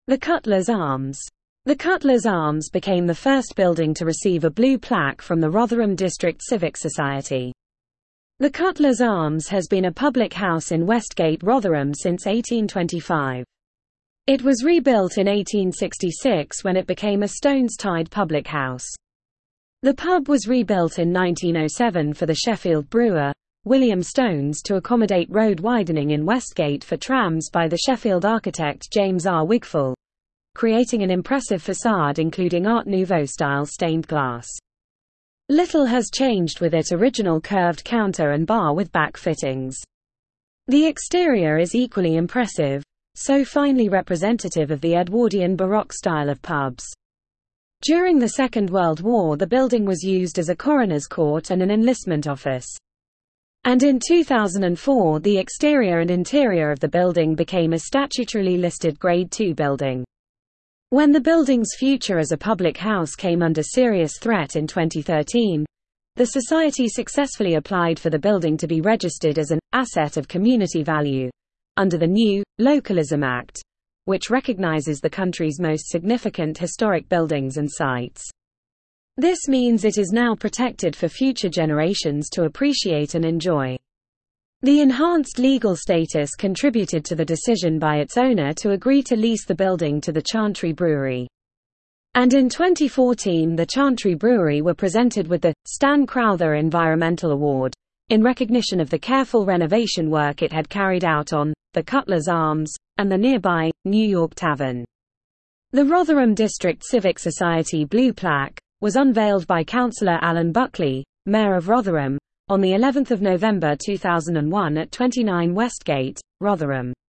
The Cutler's Arms. The Cutler's Arms became the first building to receive a blue plaque from the Rotherham District Civic Society. The Cutler's Arms has been a public house in Westgate, Rotherham since 1825. It was rebuilt in 1866 when it became a Stones-tied public house. The pub was rebuilt in 1907 for the Sheffield brewer, William Stones, to accommodate road widening in Westgate for trams by the Sheffield architect James R. Wigfall, creating an impressive facade including Art Nouveau-style stained glass. Little has changed with its original curved counter and bar with back fittings. The exterior is equally impressive, so finely representative of the Edwardian Baroque style of pubs. During the Second World War, the building was used as a coroner's court and an enlistment office. And in 2004, the exterior and interior of the building became a statutorily listed Grade II building. When the building's future as a public house came under serious threat in 2013, the Society successfully applied for the building to be registered as an asset of community value under the new Localism Act, which recognizes the country's most significant historic buildings and sites. This means it is now protected for future generations to appreciate and enjoy. The enhanced legal status contributed to the decision by its owner to agree to lease the building to the Chantry Brewery. And in 2014, the Chantry Brewery were presented with the Stan Crowther Environmental Award, in recognition of the careful renovation work it had carried out on the Cutler's Arms and the nearby New York Tavern. The Rotherham District Civic Society blue plaque was unveiled by Councillor Alan Buckley, Mayor of Rotherham, on the 11th of November 2001 at 29 Westgate, Rotherham.